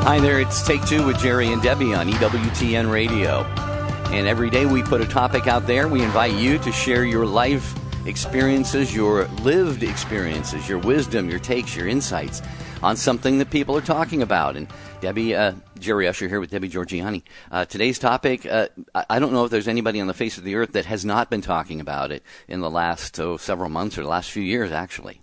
Hi there, it's Take Two with Jerry and Debbie on EWTN Radio. And every day we put a topic out there. We invite you to share your life experiences, your lived experiences, your wisdom, your takes, your insights on something that people are talking about. And Debbie, Jerry Usher here with Debbie Georgiani. Today's topic, I don't know if there's anybody on the face of the earth that has not been talking about it in the last several months or the last few years, actually.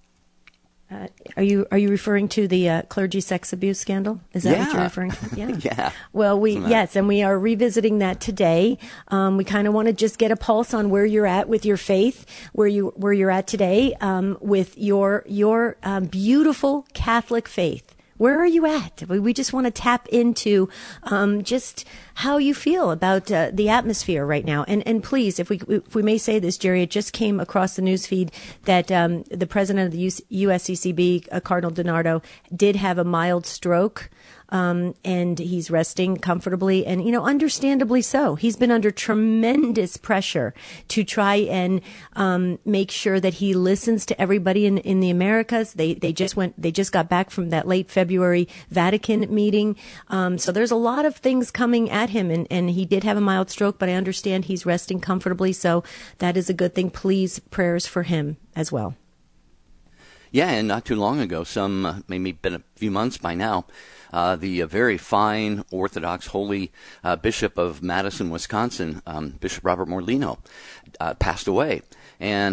Are you referring to the clergy sex abuse scandal? Is that what you're referring to? Yeah. Yeah. Well, yes, and we are revisiting that today. We kind of want to just get a pulse on where you're at with your faith, where you're at today with your beautiful Catholic faith. Where are you at? We just want to tap into just how you feel about the atmosphere right now. And please, if we may say this, Jerry, it just came across the news feed that the president of the USCCB, Cardinal DiNardo, did have a mild stroke. And he's resting comfortably and, understandably so. He's been under tremendous pressure to try and make sure that he listens to everybody in the Americas. They just got back from that late February Vatican meeting. So there's a lot of things coming at him, and he did have a mild stroke, but I understand he's resting comfortably. So that is a good thing. Please, prayers for him as well. Yeah, and not too long ago, maybe been a few months by now, the very fine Orthodox holy Bishop of Madison, Wisconsin, Bishop Robert Morlino, passed away. And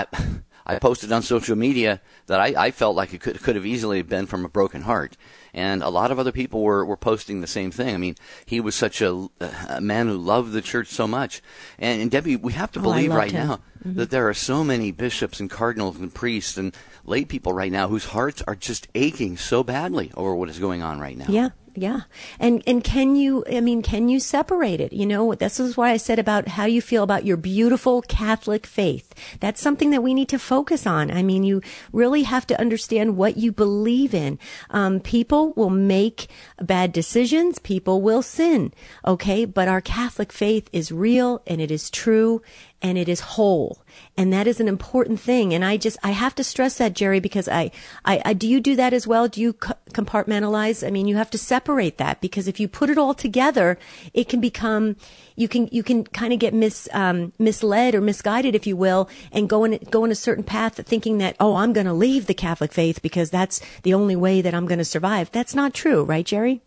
I posted on social media that I felt like it could have easily been from a broken heart. And a lot of other people were posting the same thing. I mean, he was such a man who loved the church so much. And Debbie, we have to believe right now that there are so many bishops and cardinals and priests and lay people right now whose hearts are just aching so badly over what is going on right now. Yeah. Yeah. And can you separate it? This is what I said about how you feel about your beautiful Catholic faith. That's something that we need to focus on. I mean, you really have to understand what you believe in. People will make bad decisions. People will sin. Okay. But our Catholic faith is real and it is true and it is whole. And that is an important thing. And I have to stress that, Jerry, because I do you do that as well? Do you compartmentalize? I mean, you have to separate that, because if you put it all together, it can become, you can kind of get misled or misguided, if you will, and go in a certain path thinking that, I'm going to leave the Catholic faith because that's the only way that I'm going to survive. That's not true, right, Jerry?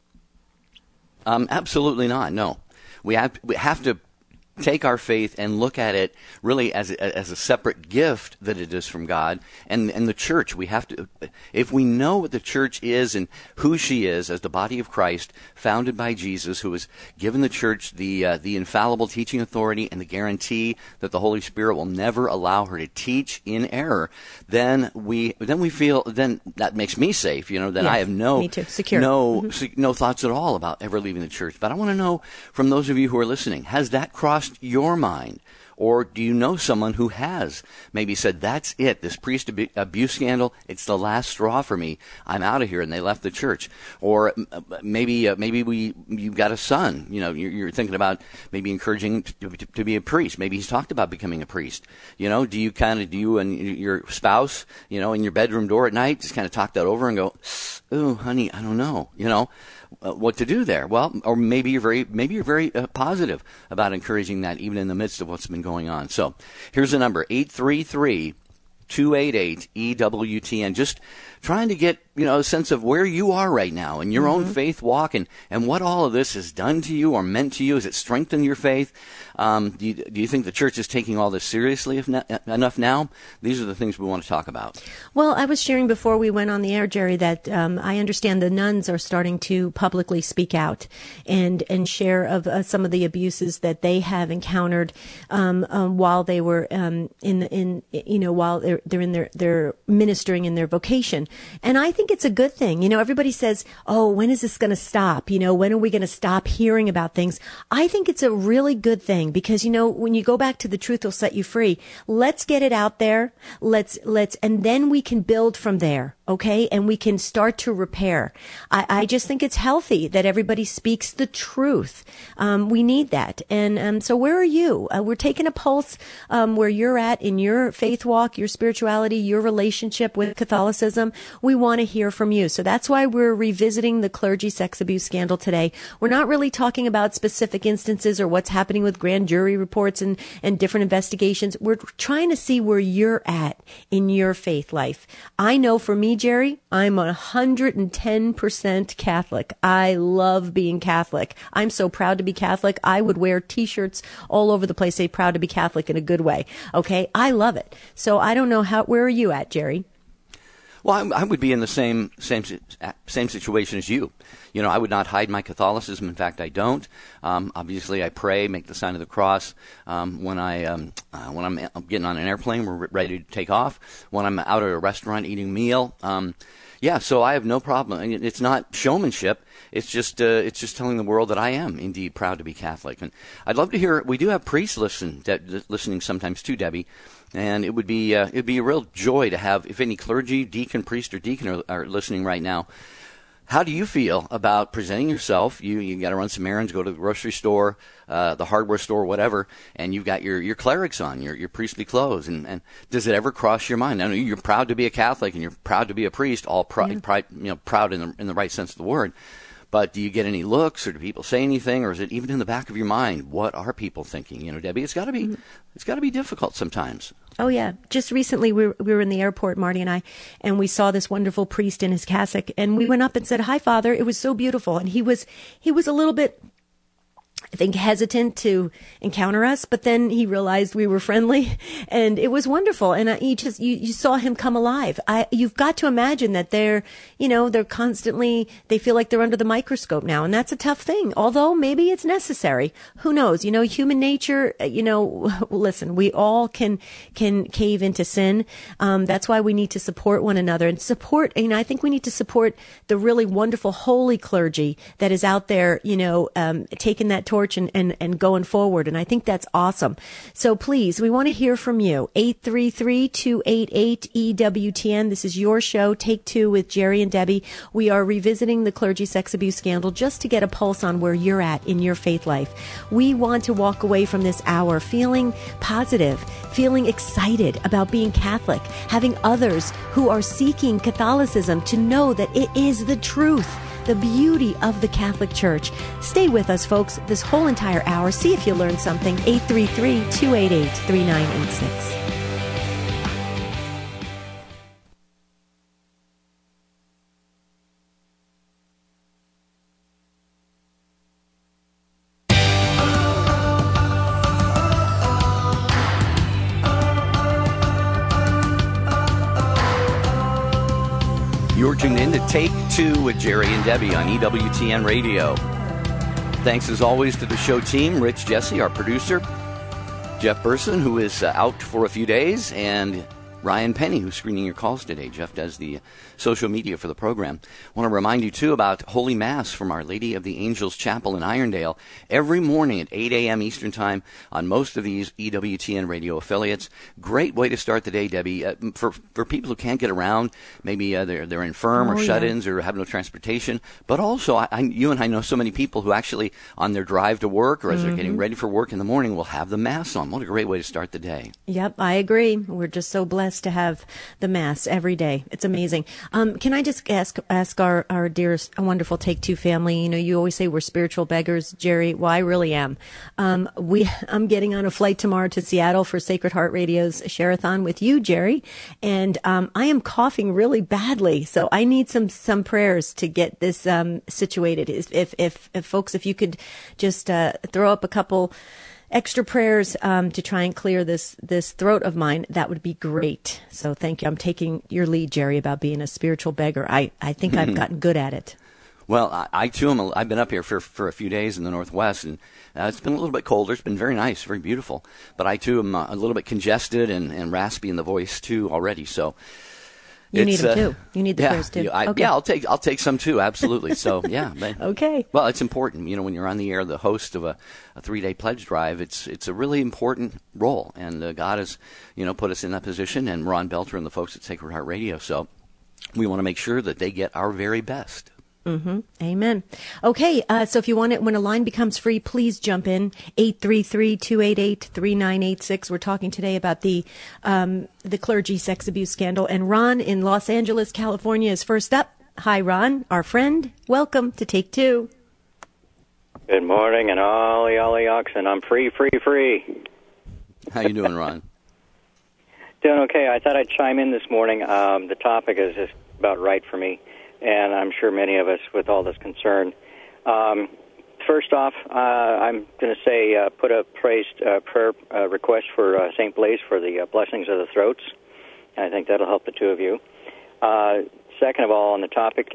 Absolutely not. No, we have to take our faith and look at it really as a separate gift that it is from God and the church. We have to, if we know what the church is and who she is as the body of Christ, founded by Jesus, who has given the church the infallible teaching authority and the guarantee that the Holy Spirit will never allow her to teach in error, then we feel, then that makes me safe. Then I have me too. Secure. No thoughts at all about ever leaving the church. But I want to know from those of you who are listening, has that crossed your mind? Or do you know someone who has maybe said, that's it, this priest abuse scandal, it's the last straw for me, I'm out of here, and they left the church? Or maybe you've got a son, you're thinking about maybe encouraging to be a priest. Maybe he's talked about becoming a priest. Do you and your spouse, in your bedroom door at night, just kind of talk that over and go, oh, honey, I don't know, what to do there? Well, or maybe you're very positive about encouraging that even in the midst of what's been going on. So here's the number, 833-288-EWTN. Just trying to get, a sense of where you are right now in your own faith walk and what all of this has done to you or meant to you. Has it strengthened your faith? Do you think the church is taking all this seriously enough now? These are the things we want to talk about. Well, I was sharing before we went on the air, Jerry, that I understand the nuns are starting to publicly speak out and share of some of the abuses that they have encountered while they were while they're in their ministering in their vocation. And I think it's a good thing. Everybody says, when is this going to stop? When are we going to stop hearing about things? I think it's a really good thing because, when you go back to the truth will set you free, let's get it out there. And then we can build from there. Okay. And we can start to repair. I just think it's healthy that everybody speaks the truth. We need that. And so where are you? We're taking a pulse where you're at in your faith walk, your spirituality, your relationship with Catholicism. We want to hear from you. So that's why we're revisiting the clergy sex abuse scandal today. We're not really talking about specific instances or what's happening with grand jury reports and different investigations. We're trying to see where you're at in your faith life. I know for me, Jerry, I'm 110% Catholic. I love being Catholic. I'm so proud to be Catholic. I would wear T-shirts all over the place, say proud to be Catholic in a good way. Okay? I love it. So I don't know where are you at, Jerry? Well, I would be in the same situation as you. You know, I would not hide my Catholicism. In fact, I don't. Obviously, I pray, make the sign of the cross when I'm getting on an airplane, we're ready to take off. When I'm out at a restaurant eating a meal, so I have no problem. It's not showmanship. It's just telling the world that I am indeed proud to be Catholic. And I'd love to hear. We do have priests listening sometimes too, Debbie. And it'd be a real joy to have, if any clergy, deacon, priest, or deacon are listening right now. How do you feel about presenting yourself? You got to run some errands, go to the grocery store, the hardware store, whatever, and you've got your clerics on, your priestly clothes. And does it ever cross your mind? I know you're proud to be a Catholic and you're proud to be a priest, all proud in the right sense of the word. But do you get any looks, or do people say anything, or is it even in the back of your mind? What are people thinking? You know, Debbie, it's got to be difficult sometimes. Oh, yeah. Just recently, we were in the airport, Marty and I, and we saw this wonderful priest in his cassock, and we went up and said, "Hi, Father." It was so beautiful. And he was a little bit, I think, hesitant to encounter us, but then he realized we were friendly, and it was wonderful. And you saw him come alive. You've got to imagine that they're constantly, they feel like they're under the microscope now, and that's a tough thing. Although maybe it's necessary. Who knows? Human nature. Listen, we all can cave into sin. That's why we need to support one another and support. I think we need to support the really wonderful holy clergy that is out there. Taking that torch and going forward. And I think that's awesome. So please, we want to hear from you. 833-288-EWTN. This is your show, Take Two with Jerry and Debbie. We are revisiting the clergy sex abuse scandal just to get a pulse on where you're at in your faith life. We want to walk away from this hour feeling positive, feeling excited about being Catholic, having others who are seeking Catholicism to know that it is the truth, the beauty of the Catholic Church. Stay with us, folks, this whole entire hour. See if you learned something. 833-288-3986. You're tuned in to Take Two with Jerry and Debbie on EWTN Radio. Thanks as always to the show team, Rich Jesse, our producer, Jeff Burson, who is out for a few days, and Ryan Penny, who's screening your calls today. Jeff does the social media for the program. I want to remind you, too, about Holy Mass from Our Lady of the Angels Chapel in Irondale every morning at 8 a.m. Eastern Time on most of these EWTN radio affiliates. Great way to start the day, Debbie. For people who can't get around, maybe they're infirm or shut-ins or have no transportation. But also, you and I know so many people who actually, on their drive to work or as they're getting ready for work in the morning, will have the Mass on. What a great way to start the day. Yep, I agree. We're just so blessed to have the Mass every day. It's amazing. Can I just ask our dear, wonderful Take Two family, you always say we're spiritual beggars, Jerry. Well, I really am. I'm getting on a flight tomorrow to Seattle for Sacred Heart Radio's Share-a-thon with you, Jerry, and I am coughing really badly, so I need some prayers to get this situated. If folks, if you could just throw up a couple extra prayers to try and clear this throat of mine, that would be great. So thank you. I'm taking your lead, Jerry, about being a spiritual beggar. I think I've gotten good at it. Well, I too am. I've been up here for a few days in the Northwest, and it's been a little bit colder. It's been very nice, very beautiful. But I too am a little bit congested and raspy in the voice too already. So. You need them too. You need the prayers too. Okay. Yeah, I'll take some too. Absolutely. So yeah. Okay. Well, it's important. When you're on the air, the host of a 3-day pledge drive, it's a really important role, and God has put us in that position, and Ron Belter and the folks at Sacred Heart Radio. So we want to make sure that they get our very best. Mm-hmm. Amen. Okay, so if you want it, when a line becomes free, please jump in. 833-288-3986. We're talking today about the clergy sex abuse scandal. And Ron in Los Angeles, California is first up. Hi, Ron, our friend. Welcome to Take Two. Good morning, and ollie oxen. I'm free. How you doing, Ron? Doing okay. I thought I'd chime in this morning. The topic is just about right for me, and I'm sure many of us with all this concern. First off, I'm going to say put a prayer request for St. Blaise for the blessings of the throats. I think that'll help the two of you. Second of all, on the topic,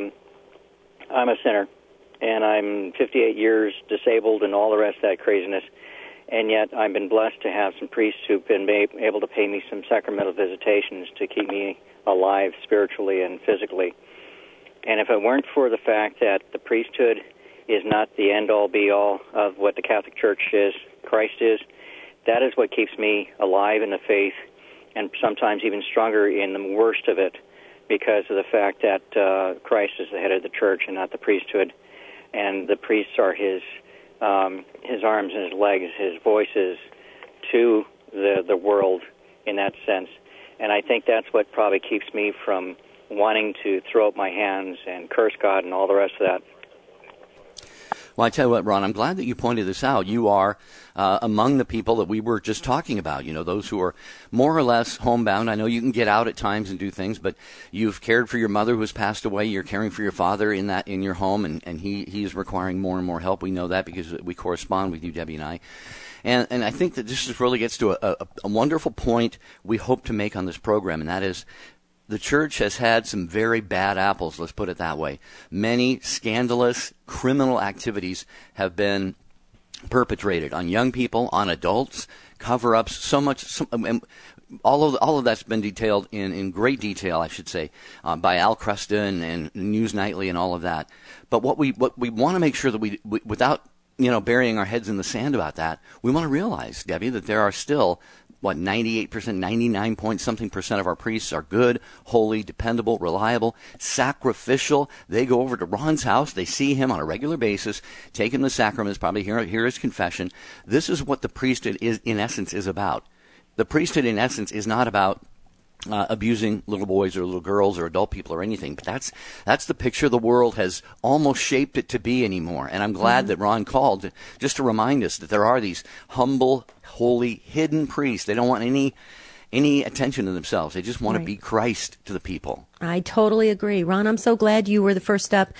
I'm a sinner, and I'm 58 years disabled and all the rest of that craziness. And yet I've been blessed to have some priests who've been able to pay me some sacramental visitations to keep me alive spiritually and physically. And if it weren't for the fact that the priesthood is not the end-all, be-all of what the Catholic Church is, Christ is, that is what keeps me alive in the faith and sometimes even stronger in the worst of it, because of the fact that Christ is the head of the Church and not the priesthood. And the priests are his arms and his legs, his voices to the world in that sense. And I think that's what probably keeps me from wanting to throw up my hands and curse God and all the rest of that. Well, I tell you what, Ron, I'm glad that you pointed this out. You are among the people that we were just talking about, those who are more or less homebound. I know you can get out at times and do things, but you've cared for your mother who has passed away. You're caring for your father in your home, and he is requiring more and more help. We know that because we correspond with you, Debbie and I. And I think that this just really gets to a wonderful point we hope to make on this program, and that is the church has had some very bad apples, let's put it that way. Many scandalous criminal activities have been perpetrated on young people, on adults, cover-ups, all of that's been detailed in great detail, I should say, by Al Creston and News Nightly and all of that. But what we want to make sure that we without burying our heads in the sand about that, we want to realize, Debbie, that there are still 98%, 99 point something percent of our priests are good, holy, dependable, reliable, sacrificial. They go over to Ron's house. They see him on a regular basis, take him the sacraments, probably hear his confession. This is what the priesthood is, in essence, is about. The priesthood, in essence, is not about abusing little boys or little girls or adult people or anything. But that's the picture the world has almost shaped it to be anymore. And I'm glad that Ron called just to remind us that there are these humble, holy, hidden priests. They don't want any attention to themselves. They just want to be Christ to the people. I totally agree. Ron, I'm so glad you were the first up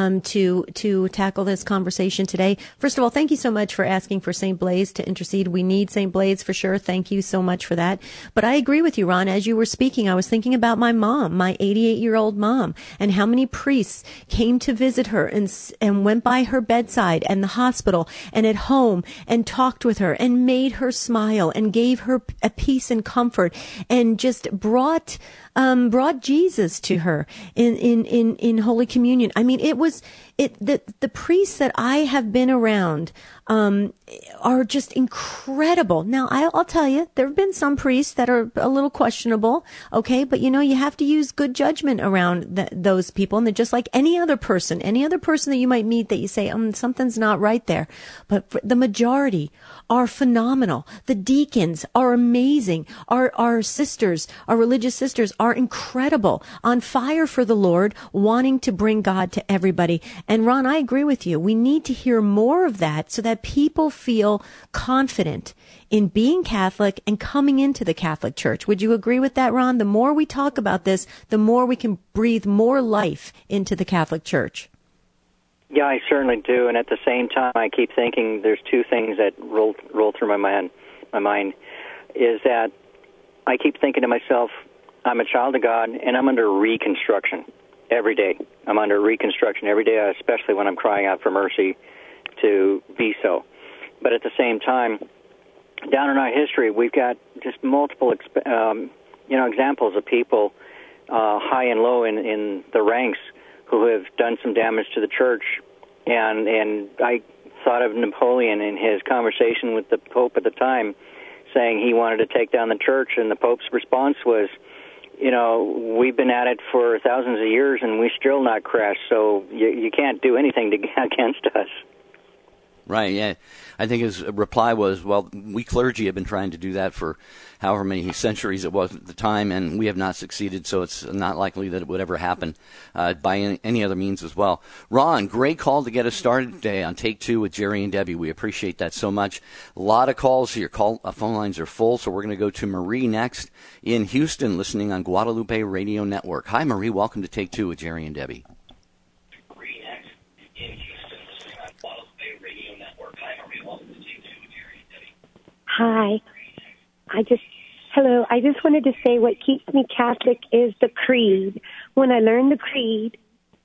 to tackle this conversation today. First of all, thank you so much for asking for St. Blaise to intercede. We need St. Blaise for sure. Thank you so much for that. But I agree with you, Ron. As you were speaking, I was thinking about my mom, my 88-year-old mom, and how many priests came to visit her and went by her bedside and the hospital and at home and talked with her and made her smile and gave her a peace and comfort and just brought Jesus to her in Holy Communion. I mean, the priests that I have been around are just incredible. Now, I'll tell you, there have been some priests that are a little questionable, okay? But, you have to use good judgment around those people. And they're just like any other person that you might meet that you say, something's not right there. But the majority are phenomenal. The deacons are amazing. Our sisters, our religious sisters are incredible, on fire for the Lord, wanting to bring God to everybody. And Ron, I agree with you. We need to hear more of that so that people feel confident in being Catholic and coming into the Catholic Church. Would you agree with that, Ron? The more we talk about this, the more we can breathe more life into the Catholic Church. Yeah, I certainly do. And at the same time, I keep thinking there's two things that roll through my mind, is that I keep thinking to myself, I'm a child of God, and I'm under reconstruction every day. I'm under reconstruction every day, especially when I'm crying out for mercy to be so. But at the same time, down in our history, we've got just multiple examples of people high and low in the ranks who have done some damage to the church. And I thought of Napoleon in his conversation with the Pope at the time, saying he wanted to take down the church, and the Pope's response was, we've been at it for thousands of years, and we still not crashed. So you can't do anything against us. Right, yeah. I think his reply was, well, we clergy have been trying to do that for however many centuries it was at the time, and we have not succeeded, so it's not likely that it would ever happen by any other means as well. Ron, great call to get us started today on Take Two with Jerry and Debbie. We appreciate that so much. A lot of calls here. Phone lines are full, so we're going to go to Marie next in Houston, listening on Guadalupe Radio Network. Hi, Marie. Welcome to Take Two with Jerry and Debbie. Hi. Hello. I just wanted to say what keeps me Catholic is the creed. When I learned the creed,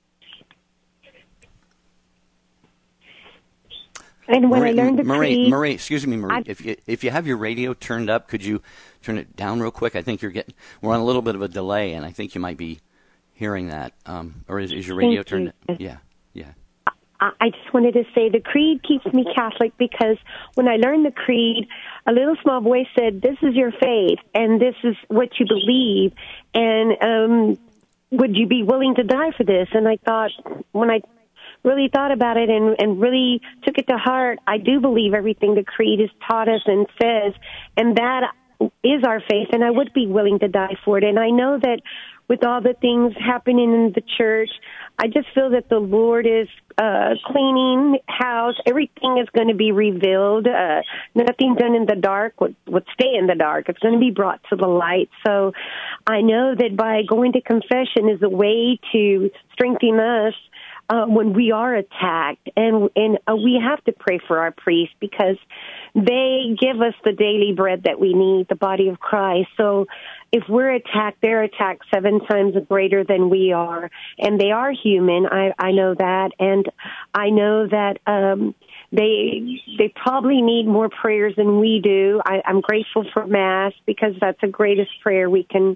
and when I learned the creed... Marie, excuse me, Marie. If you have your radio turned up, could you turn it down real quick? I think we're on a little bit of a delay, and I think you might be hearing that. Or is your radio turned up? Yeah. I just wanted to say the creed keeps me Catholic because when I learned the creed, a little small voice said, this is your faith, and this is what you believe, and would you be willing to die for this? And I thought, when I really thought about it and really took it to heart, I do believe everything the creed has taught us and says, and that is our faith, and I would be willing to die for it. And I know that with all the things happening in the church, I just feel that the Lord is cleaning house. Everything is going to be revealed. Nothing done in the dark would stay in the dark. It's going to be brought to the light. So I know that by going to confession is a way to strengthen us when we are attacked. And we have to pray for our priests because they give us the daily bread that we need, the body of Christ. So if we're attacked, they're attacked 7 times greater than we are. And they are human. I know that. And I know that they probably need more prayers than we do. I'm grateful for Mass because that's the greatest prayer we can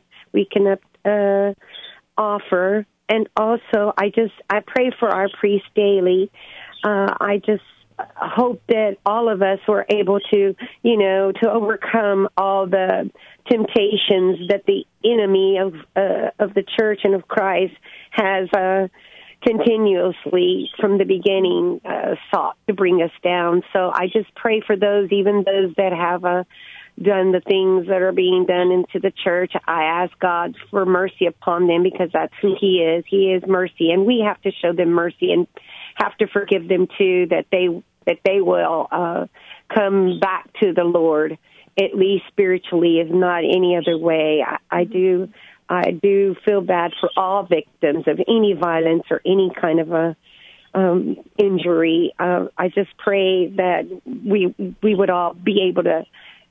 offer. And also, I pray for our priests daily. I just hope that all of us were able to, to overcome all the temptations that the enemy of the church and of Christ has continuously from the beginning sought to bring us down. So I just pray for even those that have done the things that are being done into the church. I ask God for mercy upon them because that's who He is. He is mercy, and we have to show them mercy and have to forgive them too, that they will come back to the Lord, at least spiritually, if not any other way. I do feel bad for all victims of any violence or any kind of a injury. I just pray that we would all be able to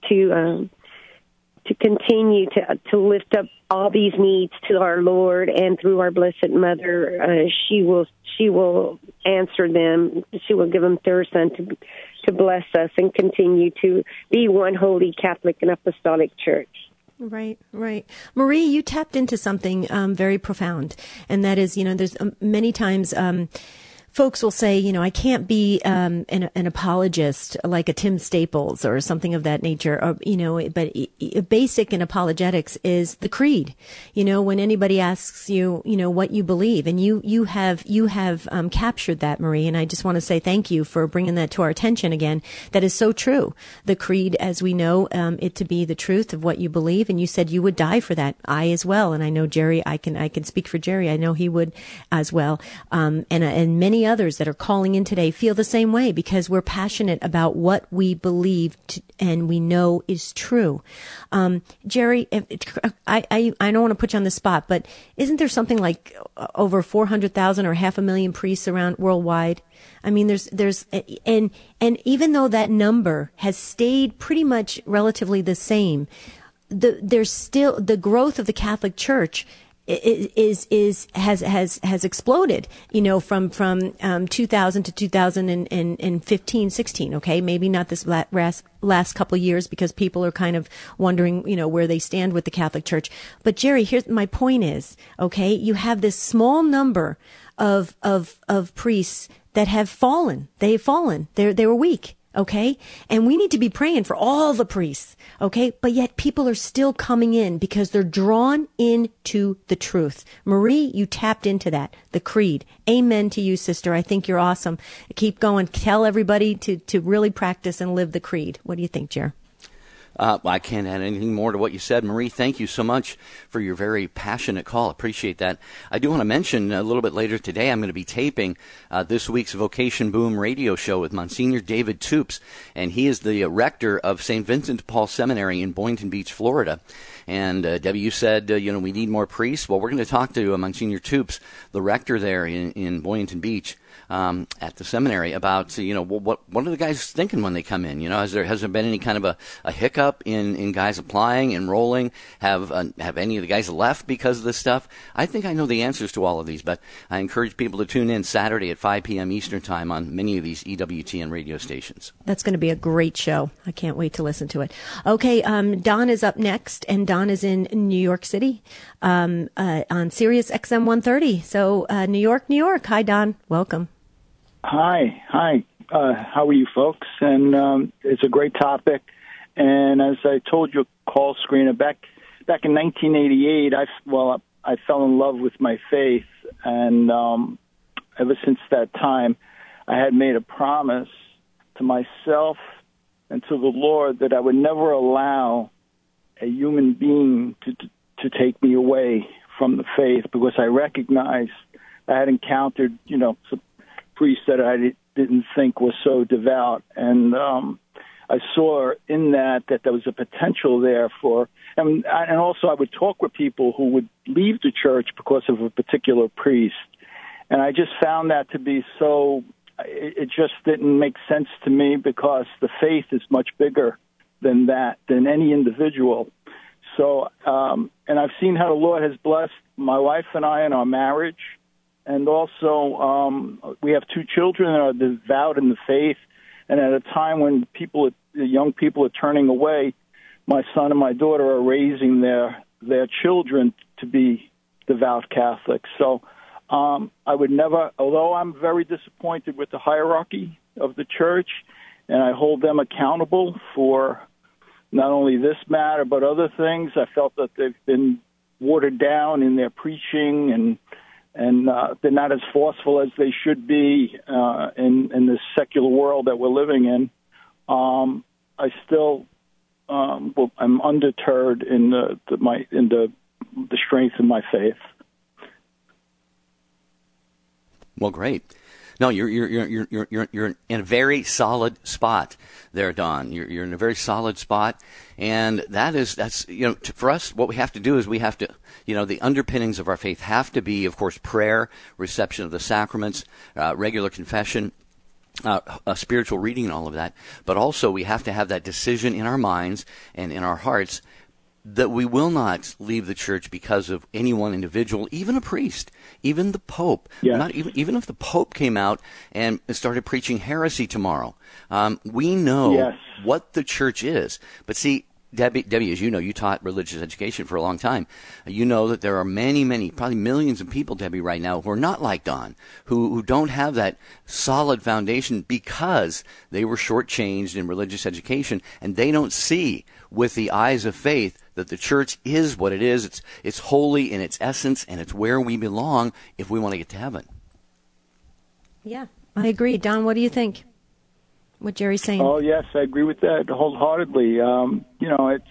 continue to lift up all these needs to our Lord, and through our Blessed Mother, she will answer them. She will give them to her Son to bless us and continue to be one holy Catholic and Apostolic Church. Right. Marie, you tapped into something very profound, and that is, there's many times folks will say, I can't be an apologist like a Tim Staples or something of that nature, or, but basic in apologetics is the creed. When anybody asks you, what you believe, and you have captured that, Marie, and I just want to say thank you for bringing that to our attention again. That is so true. The creed, as we know it to be the truth of what you believe, and you said you would die for that. I as well, and I know Jerry. I can speak for Jerry. I know he would as well, and many others that are calling in today feel the same way because we're passionate about what we believe and we know is true. Jerry, I don't want to put you on the spot, but isn't there something like over 400,000 or 500,000 priests around worldwide? I mean, there's and even though that number has stayed pretty much relatively the same, there's still the growth of the Catholic Church has exploded, from 2000 to 2015, 16. Okay. Maybe not this last couple of years because people are kind of wondering, where they stand with the Catholic Church. But Jerry, here's my point is, okay, you have this small number of priests that have fallen. They have fallen. They were weak. Okay. And we need to be praying for all the priests. Okay. But yet people are still coming in because they're drawn into the truth. Marie, you tapped into that, the creed. Amen to you, sister. I think you're awesome. Keep going. Tell everybody to really practice and live the creed. What do you think, Jer? I can't add anything more to what you said. Marie, thank you so much for your very passionate call. Appreciate that. I do want to mention a little bit later today, I'm going to be taping this week's Vocation Boom radio show with Monsignor David Toops, and he is the rector of St. Vincent de Paul Seminary in Boynton Beach, Florida. And Debbie, you said, we need more priests. Well, we're going to talk to Monsignor Toops, the rector there in Boynton Beach. At the seminary about, what are the guys thinking when they come in? Has there been any kind of a hiccup in guys applying, enrolling? Have any of the guys left because of this stuff? I think I know the answers to all of these, but I encourage people to tune in Saturday at 5 p.m. Eastern Time on many of these EWTN radio stations. That's going to be a great show. I can't wait to listen to it. Okay, Don is up next, and Don is in New York City on Sirius XM 130. So New York. Hi, Don. Welcome. Hi. How are you folks? And it's a great topic. And as I told your call screener, back in 1988, I fell in love with my faith. And ever since that time, I had made a promise to myself and to the Lord that I would never allow a human being to take me away from the faith, because I recognized I had encountered, some priests that I didn't think was so devout, and I saw in that there was a potential there for, and also I would talk with people who would leave the church because of a particular priest, and I just found that to be so, it just didn't make sense to me, because the faith is much bigger than any individual. So, and I've seen how the Lord has blessed my wife and I in our marriage. And also, we have 2 children that are devout in the faith. And at a time when young people are turning away, my son and my daughter are raising their children to be devout Catholics. So I would never, although I'm very disappointed with the hierarchy of the church, and I hold them accountable for not only this matter but other things, I felt that they've been watered down in their preaching, and they're not as forceful as they should be in this secular world that we're living in. I still, I'm undeterred in the strength of my faith. Well, great. No, you're in a very solid spot there, Don. You're in a very solid spot, and that's for us, what we have to do is we have to, the underpinnings of our faith have to be, of course, prayer, reception of the sacraments, regular confession, spiritual reading, and all of that. But also, we have to have that decision in our minds and in our hearts that we will not leave the church because of any one individual, even a priest, even the Pope. Yeah. Not even if the Pope came out and started preaching heresy tomorrow. We know what the church is. But see, Debbie, as you know, you taught religious education for a long time. You know that there are many, probably millions of people, Debbie, right now who are not like Don, who don't have that solid foundation because they were shortchanged in religious education, and they don't see with the eyes of faith that the church is what it is. It's holy in its essence, and it's where we belong if we want to get to heaven. Yeah, I agree. Don, what do you think? What Jerry's saying? Oh, yes, I agree with that wholeheartedly. It's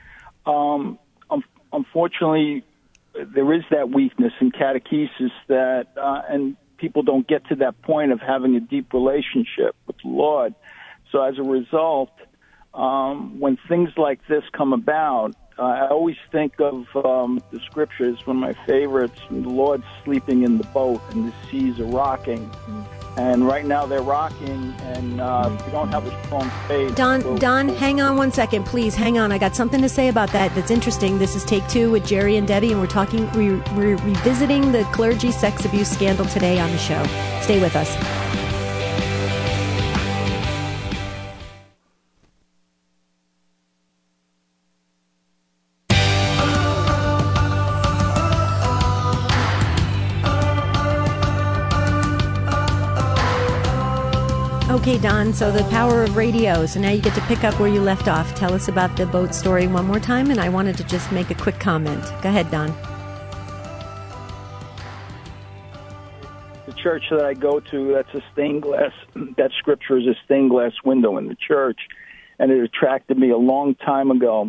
unfortunately there is that weakness in catechesis that, and people don't get to that point of having a deep relationship with the Lord. So as a result, when things like this come about, I always think of the scriptures, one of my favorites, the Lord sleeping in the boat and the seas are rocking. And right now they're rocking, and if you don't have a strong faith... Don, hang on one second, please. Hang on. I got something to say about that that's interesting. This is Take Two with Jerry and Debbie, and we're revisiting the clergy sex abuse scandal today on the show. Stay with us. Okay, Don, so the power of radio. So now you get to pick up where you left off. Tell us about the boat story one more time, and I wanted to just make a quick comment. Go ahead, Don. The church that I go to, that's a stained glass, that scripture is a stained glass window in the church, and it attracted me a long time ago.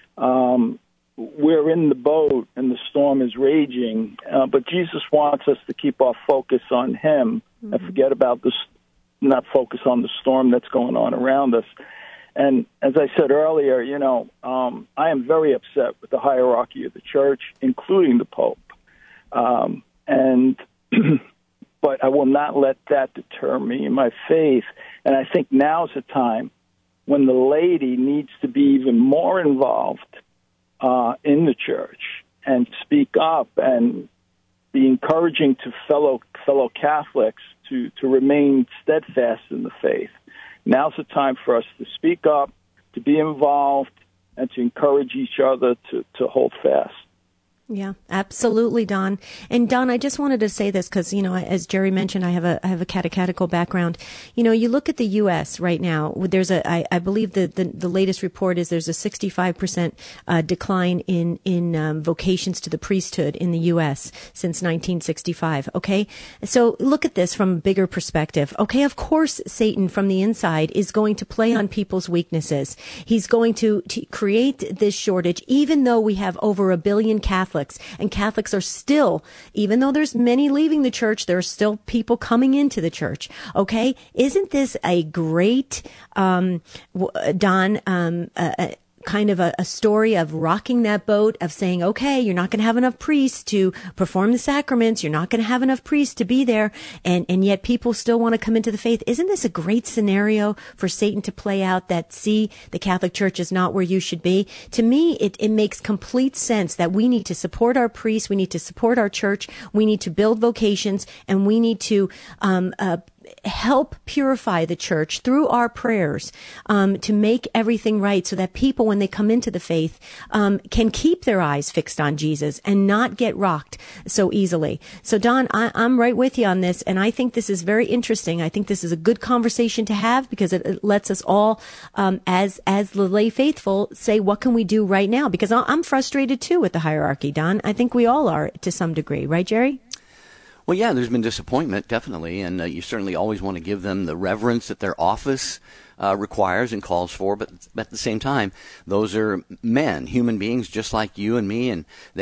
We're in the boat, and the storm is raging, but Jesus wants us to keep our focus on Him and forget about not focus on the storm that's going on around us. And as I said earlier, I am very upset with the hierarchy of the church, including the Pope. But I will not let that deter me in my faith. And I think now's the time when the laity needs to be even more involved in the church and speak up and be encouraging to fellow Catholics to remain steadfast in the faith. Now's the time for us to speak up, to be involved, and to encourage each other to hold fast. Yeah, absolutely, Don. And Don, I just wanted to say this because, as Jerry mentioned, I have a catechetical background. You look at the U.S. right now. There's I believe the latest report is there's a 65% decline in vocations to the priesthood in the U.S. since 1965. Okay, so look at this from a bigger perspective. Okay, of course, Satan from the inside is going to play on people's weaknesses. He's going to create this shortage, even though we have over 1 billion Catholics. And Catholics are still, even though there's many leaving the church, there are still people coming into the church. Okay? Isn't this a great, Don, kind of a story of rocking that boat, of saying, okay, you're not going to have enough priests to perform the sacraments. You're not going to have enough priests to be there. And yet people still want to come into the faith. Isn't this a great scenario for Satan to play out that, see, the Catholic Church is not where you should be? To me, it makes complete sense that we need to support our priests. We need to support our church. We need to build vocations, and we need to, help purify the church through our prayers, to make everything right so that people, when they come into the faith, can keep their eyes fixed on Jesus and not get rocked so easily. So Don, I'm right with you on this, and I think this is very interesting. I think this is a good conversation to have because it lets us all, as the lay faithful, say, what can we do right now? Because I'm frustrated too with the hierarchy, Don. I think we all are to some degree. Right, Jerry? Well, yeah, there's been disappointment, definitely, and you certainly always want to give them the reverence that their office requires and calls for, but at the same time, those are men, human beings, just like you and me, and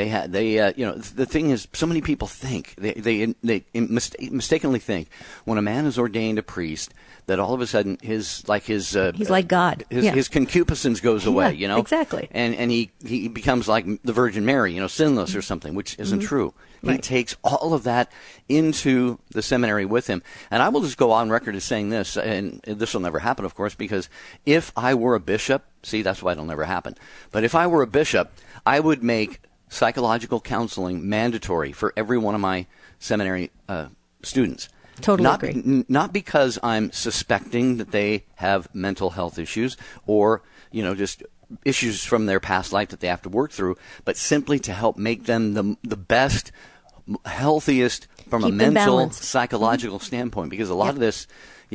the thing is, so many people think, they mistakenly think, when a man is ordained a priest, that all of a sudden he's like God. His concupiscence goes away, Exactly. And he becomes like the Virgin Mary, sinless or something, which isn't true. He takes all of that into the seminary with him. And I will just go on record as saying this, and this will never happen, of course, because if I were a bishop, see, that's why it'll never happen. But if I were a bishop, I would make psychological counseling mandatory for every one of my seminary students. Totally agree. Not because I'm suspecting that they have mental health issues or, just issues from their past life that they have to work through, but simply to help make them the best, healthiest from a mental, psychological standpoint, because a lot of this,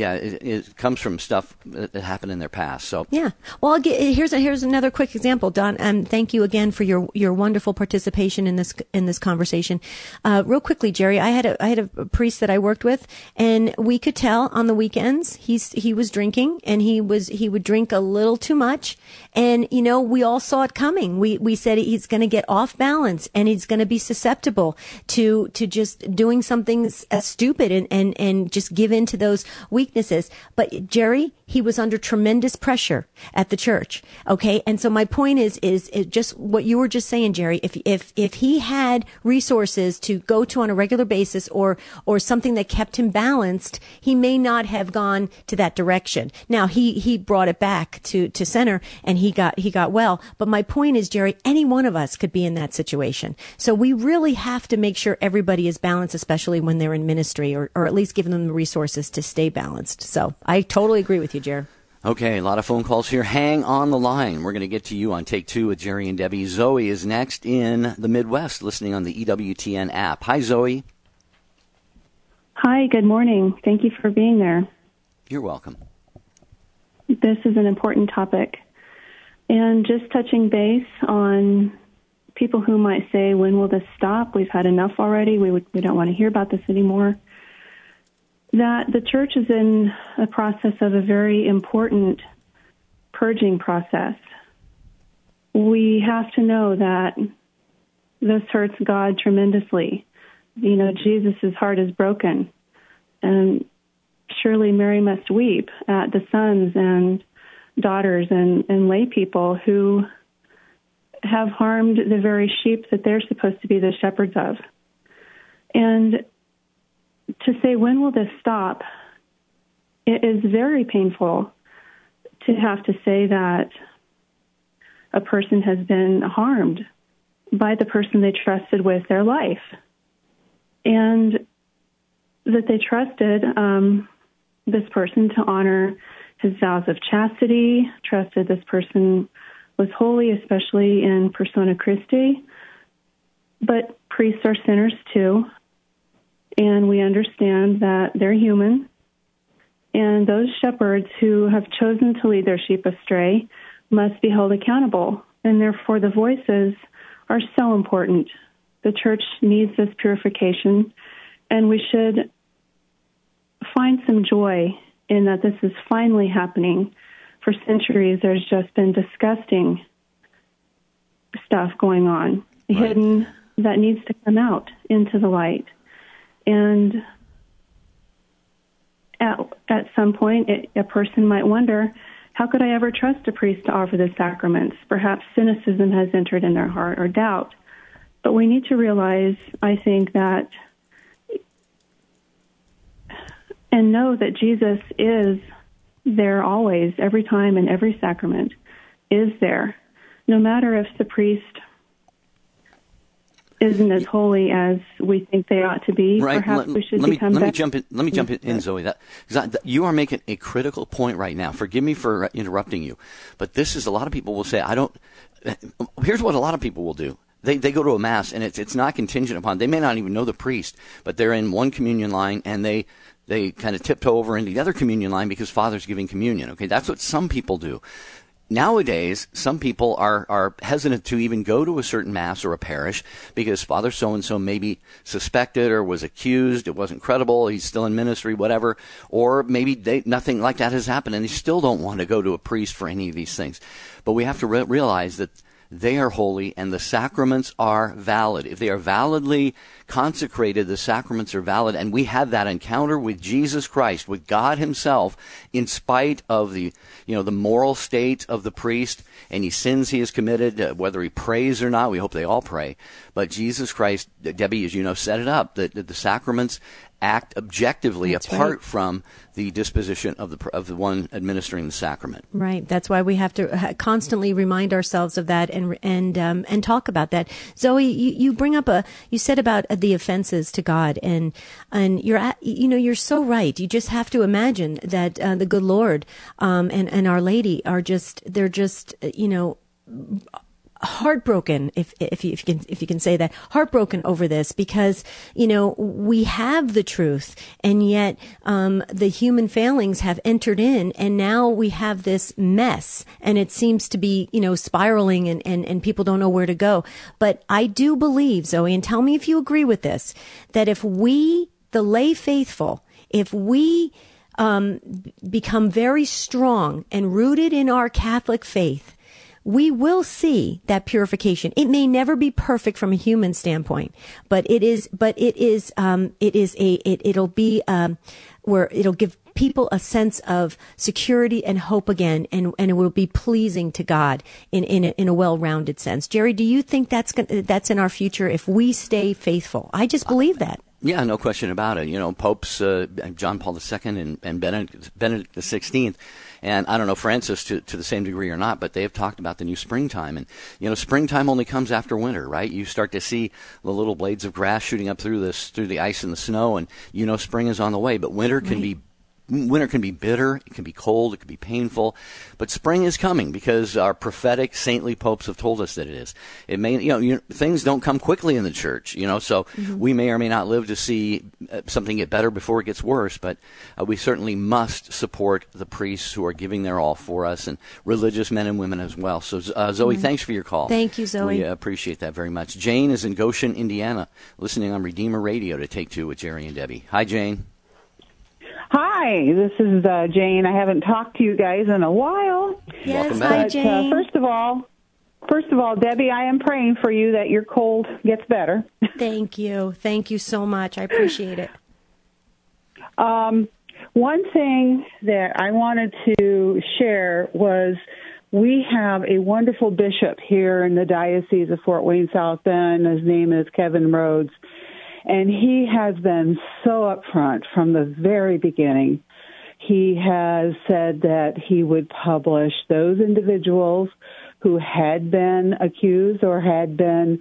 it comes from stuff that happened in their past. So yeah, well, here's another quick example, Don. Thank you again for your wonderful participation in this conversation. Real quickly, Jerry, I had a priest that I worked with, and we could tell on the weekends he was drinking, and he would drink a little too much, and we all saw it coming. We said he's going to get off balance, and he's going to be susceptible to just doing something stupid and just give in to those weaknesses. But Jerry, he was under tremendous pressure at the church. Okay. And so my point is just what you were just saying, Jerry. If he had resources to go to on a regular basis or something that kept him balanced, he may not have gone to that direction. Now he brought it back to center, and he got well. But my point is, Jerry, any one of us could be in that situation. So we really have to make sure everybody is balanced, especially when they're in ministry, or at least giving them the resources to stay balanced. So I totally agree with you, Jerry. Okay, a lot of phone calls here. Hang on the line. We're going to get to you on Take Two with Jerry and Debbie. Zoe is next in the Midwest, listening on the EWTN app. Hi, Zoe. Hi, good morning. Thank you for being there. You're welcome. This is an important topic. And just touching base on people who might say, when will this stop? We've had enough already. We don't want to hear about this anymore. That the church is in a process of a very important purging process. We have to know that this hurts God tremendously. You know, Jesus' heart is broken. And surely Mary must weep at the sons and daughters and lay people who have harmed the very sheep that they're supposed to be the shepherds of. And to say, when will this stop? It is very painful to have to say that a person has been harmed by the person they trusted with their life. And that they trusted this person to honor his vows of chastity, trusted this person was holy, especially in persona Christi. But priests are sinners too, and we understand that they're human. And those shepherds who have chosen to lead their sheep astray must be held accountable, and therefore the voices are so important. The church needs this purification, and we should find some joy in that this is finally happening. For centuries, there's just been disgusting stuff going on, hidden, that needs to come out into the light. And at some point, a person might wonder, how could I ever trust a priest to offer the sacraments? Perhaps cynicism has entered in their heart, or doubt. But we need to realize, I think, that and know that Jesus is there always, every time, and every sacrament is there. No matter if the priest isn't as holy as we think they ought to be, perhaps we should become better. Let me jump in, Zoe. You are making a critical point right now. Forgive me for interrupting you, but this is, a lot of people will say, here's what a lot of people will do. They go to a mass, and it's not contingent upon, they may not even know the priest, but they're in one communion line, and they kind of tiptoe over into the other communion line because Father's giving communion. Okay, that's what some people do. Nowadays, some people are hesitant to even go to a certain mass or a parish because Father so-and-so maybe suspected or was accused, it wasn't credible, he's still in ministry, whatever, or maybe nothing like that has happened, and they still don't want to go to a priest for any of these things. But we have to realize that they are holy, and the sacraments are valid. If they are validly consecrated, the sacraments are valid, and we have that encounter with Jesus Christ, with God himself, in spite of the moral state of the priest, any sins he has committed, whether he prays or not. We hope they all pray. But Jesus Christ, Debbie, as you know, set it up, that the sacraments act objectively apart from the disposition of the one administering the sacrament. Right. That's why we have to constantly remind ourselves of that and talk about that. Zoe, you bring up you said about the offenses to God, and you're so right. You just have to imagine that the good Lord and Our Lady are they're just heartbroken, if you can say that, heartbroken over this, because we have the truth, and yet the human failings have entered in, and now we have this mess, and it seems to be spiraling, and people don't know where to go. But I do believe, Zoe, and tell me if you agree with this, that if we, the lay faithful, if we become very strong and rooted in our Catholic faith, we will see that purification. It may never be perfect from a human standpoint, but it'll be where it'll give people a sense of security and hope again, and it will be pleasing to God in a well-rounded sense. Jerry, do you think that's in our future if we stay faithful? I just believe that. Yeah, no question about it. Popes John Paul II and Benedict XVI, and I don't know Francis to the same degree or not, but they have talked about the new springtime. And springtime only comes after winter, right? You start to see the little blades of grass shooting up through the ice and the snow, and spring is on the way. But winter can be winter can be bitter, it can be cold, it can be painful, but spring is coming because our prophetic saintly popes have told us that it is. It may, things don't come quickly in the church, so we may or may not live to see something get better before it gets worse, but we certainly must support the priests who are giving their all for us, and religious men and women as well. So, Zoe, thanks for your call. Thank you, Zoe. We appreciate that very much. Jane is in Goshen, Indiana, listening on Redeemer Radio to Take Two with Jerry and Debbie. Hi, Jane. Hi, this is Jane. I haven't talked to you guys in a while. Yes, Welcome hi, back. Jane. First of all, Debbie, I am praying for you that your cold gets better. Thank you. Thank you so much. I appreciate it. One thing that I wanted to share was we have a wonderful bishop here in the Diocese of Fort Wayne South Bend. His name is Kevin Rhodes. And he has been so upfront from the very beginning. He has said that he would publish those individuals who had been accused or had been,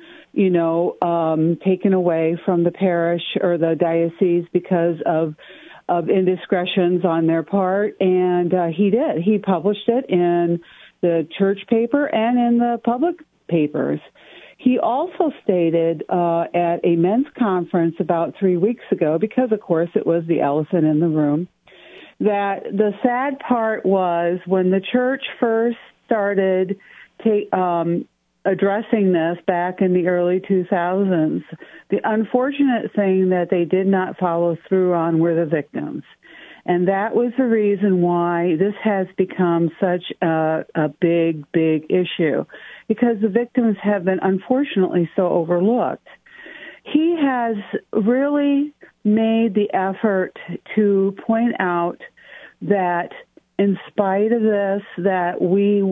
taken away from the parish or the diocese because of indiscretions on their part. And he did. He published it in the church paper and in the public papers. He also stated at a men's conference about 3 weeks ago, because, of course, it was the elephant in the room, that the sad part was when the church first started addressing this back in the early 2000s, the unfortunate thing that they did not follow through on were the victims. And that was the reason why this has become such a big, big issue, because the victims have been unfortunately so overlooked. He has really made the effort to point out that in spite of this, that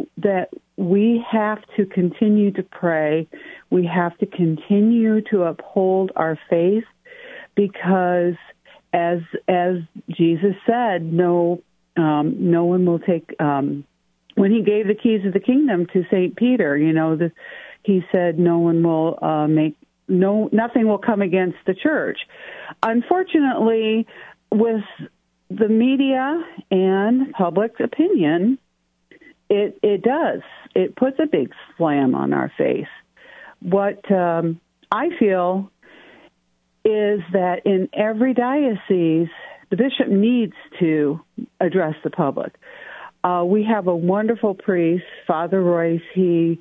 we have to continue to pray. We have to continue to uphold our faith, because as Jesus said, no one will take, when he gave the keys of the kingdom to St. Peter, he said no one will nothing will come against the church. Unfortunately, with the media and public opinion, it does. It puts a big slam on our face. What I feel is that in every diocese, the bishop needs to address the public. We have a wonderful priest, Father Royce. He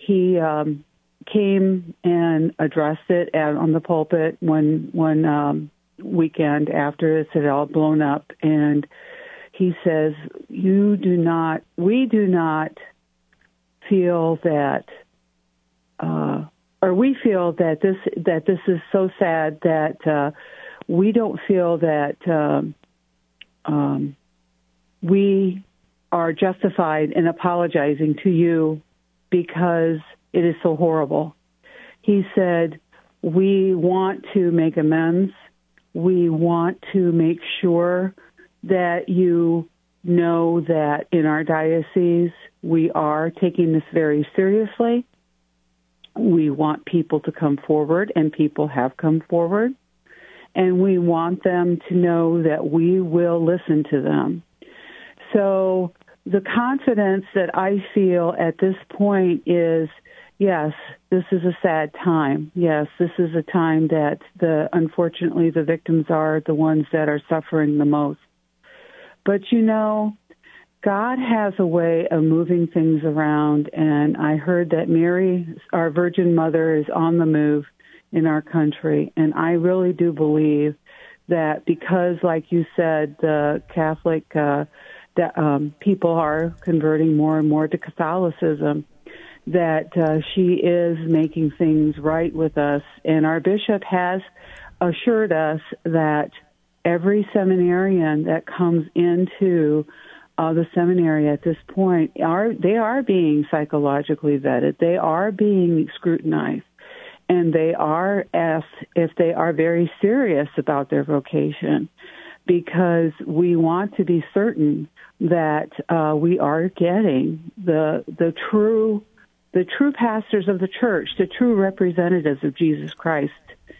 came and addressed it on the pulpit one weekend after it had all blown up, and he says, we do not feel that, or we feel that this is so sad that we don't feel that we are justified in apologizing to you because it is so horrible. He said, we want to make amends. We want to make sure that you know that in our diocese we are taking this very seriously. We want people to come forward, and people have come forward. And we want them to know that we will listen to them. So the confidence that I feel at this point is, yes, this is a sad time. Yes, this is a time that unfortunately the victims are the ones that are suffering the most. But God has a way of moving things around, and I heard that Mary, our Virgin Mother, is on the move in our country, and I really do believe that because, like you said, the Catholic people are converting more and more to Catholicism, that she is making things right with us. And our bishop has assured us that every seminarian that comes into the seminary at this point, they are being psychologically vetted. They are being scrutinized. And they are asked if they are very serious about their vocation, because we want to be certain that we are getting the true pastors of the church, the true representatives of Jesus Christ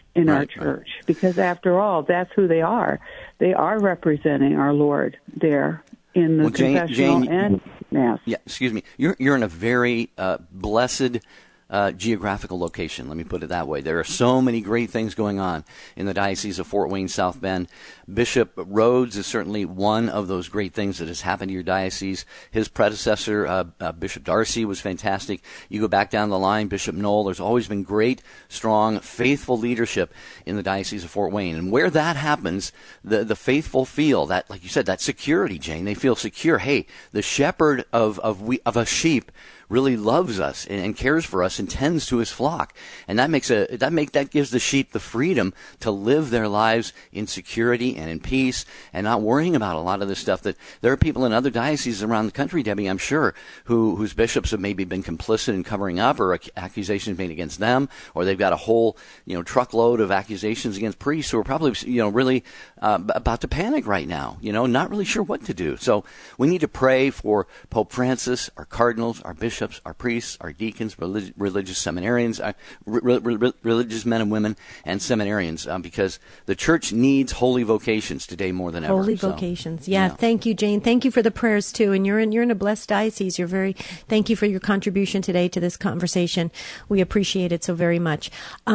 in our church, because after all, that's who they are. They are representing our Lord there in the confessional and Mass. Yeah, excuse me. You're in a very blessed geographical location. Let me put it that way. There are so many great things going on in the Diocese of Fort Wayne, South Bend. Bishop Rhodes is certainly one of those great things that has happened to your diocese. His predecessor, Bishop Darcy, was fantastic. You go back down the line, Bishop Knoll. There's always been great, strong, faithful leadership in the Diocese of Fort Wayne. And where that happens, the faithful feel that, like you said, that security, Jane. They feel secure. Hey, the shepherd of a sheep really loves us and cares for us and tends to his flock, and that gives the sheep the freedom to live their lives in security and in peace and not worrying about a lot of this stuff. That there are people in other dioceses around the country, Debbie, I'm sure, whose bishops have maybe been complicit in covering up, or accusations made against them, or they've got a whole truckload of accusations against priests who are probably really about to panic right now, not really sure what to do. So we need to pray for Pope Francis, our cardinals, our bishops, our priests, our deacons, religious seminarians, religious men and women, and seminarians, because the church needs holy vocations today more than ever. Holy vocations, yeah. Thank you, Jane. Thank you for the prayers too. And you're in a blessed diocese. Thank you for your contribution today to this conversation. We appreciate it so very much.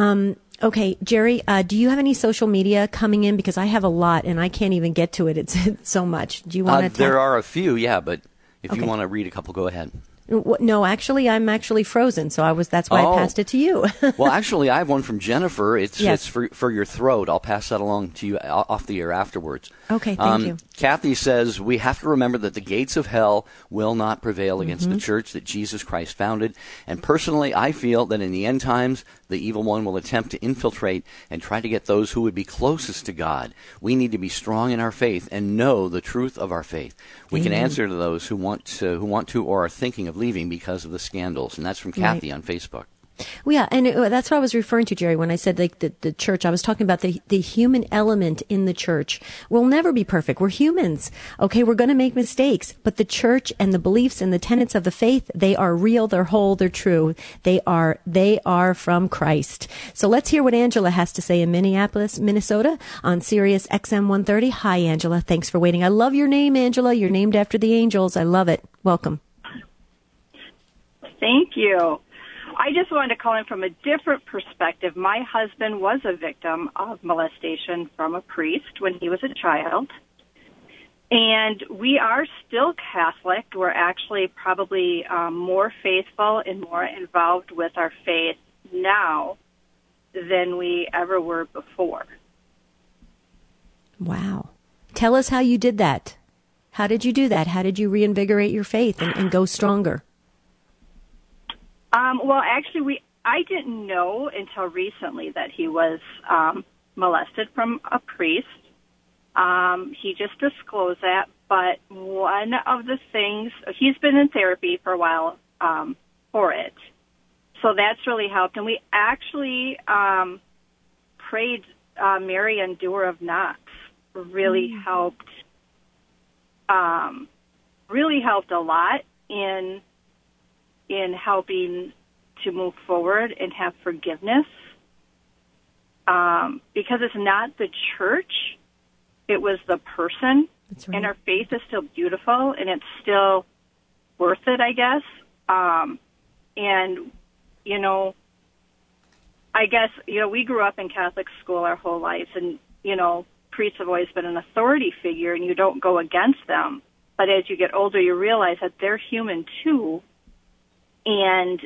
Okay, Jerry, do you have any social media coming in? Because I have a lot and I can't even get to it. It's so much. Do you want to? There are a few, yeah, but if you want to read a couple, go ahead. No, actually, I'm actually frozen, so that's why I passed it to you. Well, actually, I have one from Jennifer. It's for your throat. I'll pass that along to you off the air afterwards. Okay, thank you. Kathy says, we have to remember that the gates of hell will not prevail against the church that Jesus Christ founded. And personally, I feel that in the end times, the evil one will attempt to infiltrate and try to get those who would be closest to God. We need to be strong in our faith and know the truth of our faith. We can answer to those who want to or are thinking of leaving because of the scandals. And that's from Kathy on Facebook. Well, yeah, and that's what I was referring to, Jerry, when I said like the church. I was talking about the human element in the church. We'll never be perfect. We're humans. Okay, we're going to make mistakes, but the church and the beliefs and the tenets of the faith, they are real, they're whole, they're true. They are from Christ. So let's hear what Angela has to say in Minneapolis, Minnesota on Sirius XM 130. Hi, Angela. Thanks for waiting. I love your name, Angela. You're named after the angels. I love it. Welcome. Thank you. I just wanted to call in from a different perspective. My husband was a victim of molestation from a priest when he was a child. And we are still Catholic. We're actually probably more faithful and more involved with our faith now than we ever were before. Wow. Tell us how you did that. How did you do that? How did you reinvigorate your faith and go stronger? Well, actually, I didn't know until recently that he was molested from a priest. He just disclosed that. But one of the things, he's been in therapy for a while for it. So that's really helped. And we actually prayed Mary and Doer of Knox. Really helped a lot in helping to move forward and have forgiveness. Because it's not the church, it was the person. That's right. And our faith is still beautiful, and it's still worth it, I guess. And, I guess, we grew up in Catholic school our whole lives, and, priests have always been an authority figure, and you don't go against them. But as you get older, you realize that they're human, too. And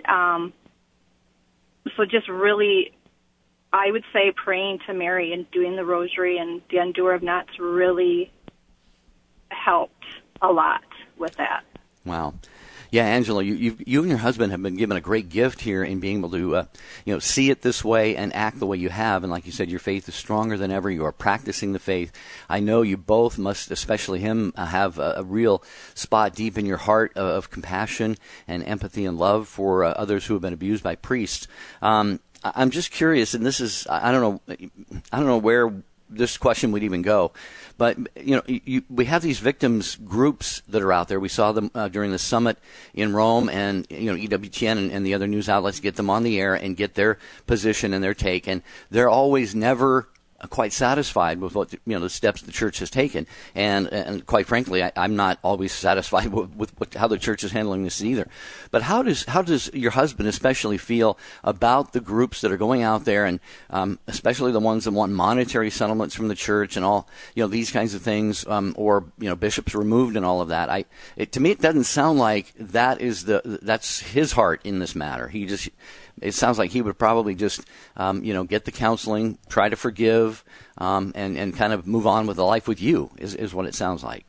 so just really, I would say praying to Mary and doing the rosary and the Undoer of Knots really helped a lot with that. Wow. Yeah, Angela, you and your husband have been given a great gift here in being able to, see it this way and act the way you have. And like you said, your faith is stronger than ever. You are practicing the faith. I know you both must, especially him, have a real spot deep in your heart of compassion and empathy and love for others who have been abused by priests. I'm just curious, and this is, I don't know this question would even go. But, we have these victims groups that are out there. We saw them during the summit in Rome, and, EWTN and the other news outlets get them on the air and get their position and their take. And they're always never quite satisfied with what the steps the church has taken, and quite frankly, I'm not always satisfied with how the church is handling this either. But how does your husband especially feel about the groups that are going out there, and especially the ones that want monetary settlements from the church and all these kinds of things, or bishops removed and all of that? To me, it doesn't sound like that's his heart in this matter. It sounds like he would probably just, get the counseling, try to forgive, and kind of move on with the life with you, is what it sounds like.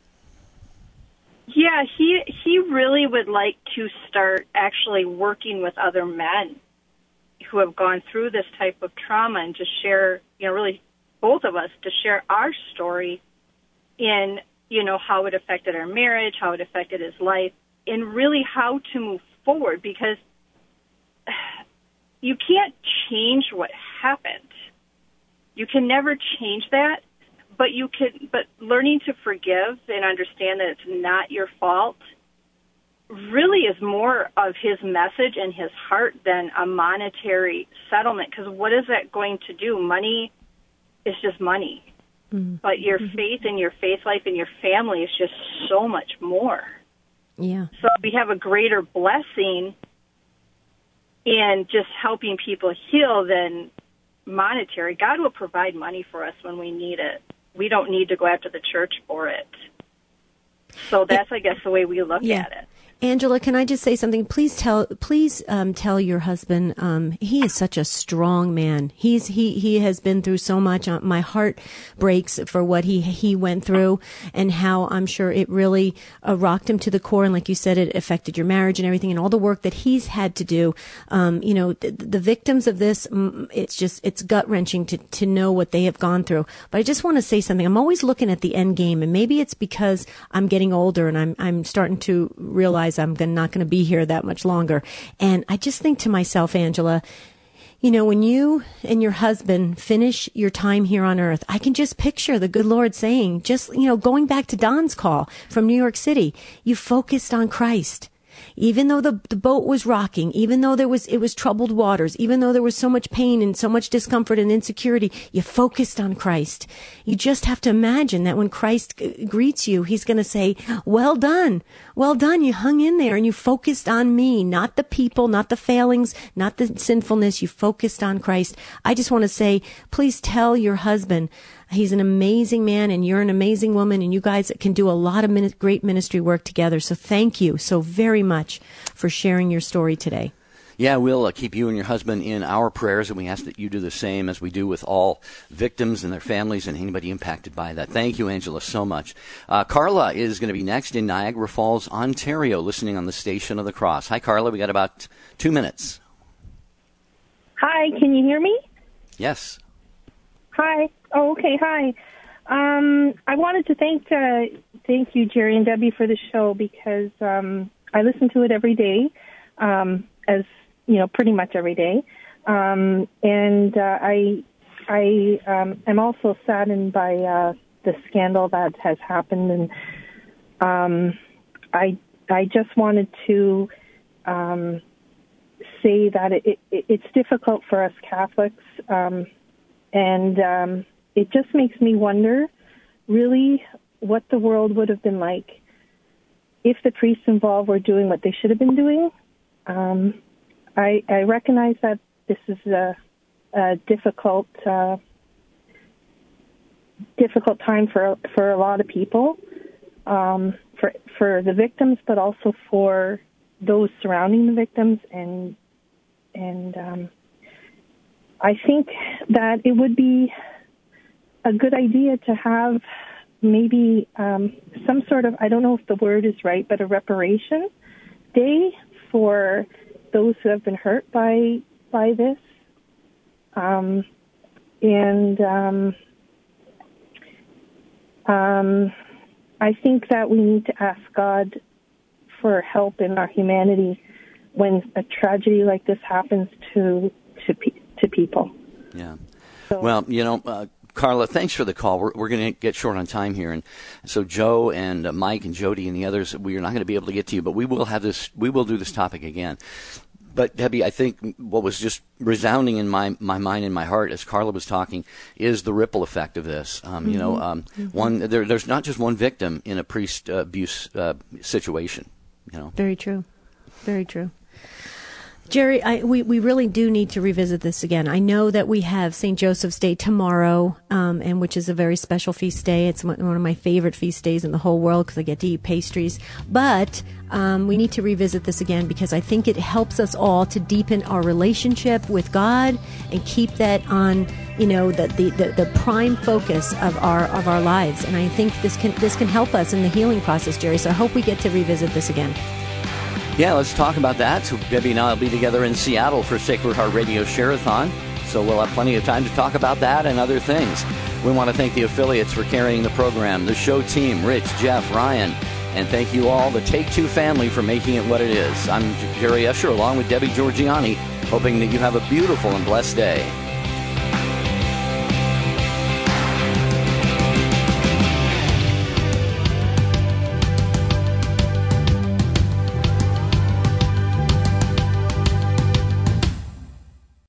Yeah, he really would like to start actually working with other men who have gone through this type of trauma and just share, really both of us, to share our story in, how it affected our marriage, how it affected his life, and really how to move forward, because you can't change what happened. You can never change that, but learning to forgive and understand that it's not your fault really is more of his message and his heart than a monetary settlement, because what is that going to do? Money is just money. Mm-hmm. But your faith and your faith life and your family is just so much more. Yeah. So we have a greater blessing in just helping people heal than monetary. God will provide money for us when we need it. We don't need to go after the church for it. So that's, I guess, the way we look at it. Angela, can I just say something? Please tell your husband, he is such a strong man. He has been through so much. My heart breaks for what he went through, and how I'm sure it really rocked him to the core. And like you said, it affected your marriage and everything, and all the work that he's had to do. The victims of this, it's gut wrenching to know what they have gone through. But I just want to say something. I'm always looking at the end game, and maybe it's because I'm getting older and I'm starting to realize I'm not going to be here that much longer. And I just think to myself, Angela, when you and your husband finish your time here on earth, I can just picture the good Lord saying, going back to Don's call from New York City, you focused on Christ. Even though the boat was rocking, even though it was troubled waters, even though there was so much pain and so much discomfort and insecurity, you focused on Christ. You just have to imagine that when Christ greets you, he's going to say, well done, you hung in there and you focused on me, not the people, not the failings, not the sinfulness, you focused on Christ. I just want to say, please tell your husband, he's an amazing man and you're an amazing woman, and you guys can do a lot of great ministry work together. So thank you so very much for sharing your story today. Yeah, we'll keep you and your husband in our prayers, and we ask that you do the same, as we do with all victims and their families and anybody impacted by that. Thank you, Angela, so much. Carla is going to be next in Niagara Falls, Ontario, listening on the Station of the Cross. Hi, Carla. We got about 2 minutes. Hi, can you hear me? Yes. Hi. Oh, okay. Hi. I wanted to thank you, Jerry and Debbie, for the show, because I listen to it every day, as pretty much every day, and I am also saddened by the scandal that has happened, and I just wanted to say that it's difficult for us Catholics. And it just makes me wonder, really, what the world would have been like if the priests involved were doing what they should have been doing. I recognize that this is a difficult time for a lot of people, for the victims, but also for those surrounding the victims, and I think that it would be a good idea to have maybe some sort of, I don't know if the word is right, but a reparation day for those who have been hurt by this. I think that we need to ask God for help in our humanity when a tragedy like this happens to people. Yeah. So, well, Carla, thanks for the call. We're going to get short on time here, and so Joe and Mike and Jody and the others, we are not going to be able to get to you, but we will do this topic again. But Debbie, I think what was just resounding in my mind and my heart as Carla was talking is the ripple effect of this. There's not just one victim in a priest abuse situation. Very true, very true. Jerry, we really do need to revisit this again. I know that we have St. Joseph's Day tomorrow, and which is a very special feast day. It's one of my favorite feast days in the whole world because I get to eat pastries. But we need to revisit this again because I think it helps us all to deepen our relationship with God and keep that on, the prime focus of our lives. And I think this can help us in the healing process, Jerry. So I hope we get to revisit this again. Yeah, let's talk about that. So Debbie and I will be together in Seattle for Sacred Heart Radio Share-a-thon. So we'll have plenty of time to talk about that and other things. We want to thank the affiliates for carrying the program, the show team, Rich, Jeff, Ryan, and thank you all, the Take Two family, for making it what it is. I'm Jerry Usher along with Debbie Georgianni, hoping that you have a beautiful and blessed day.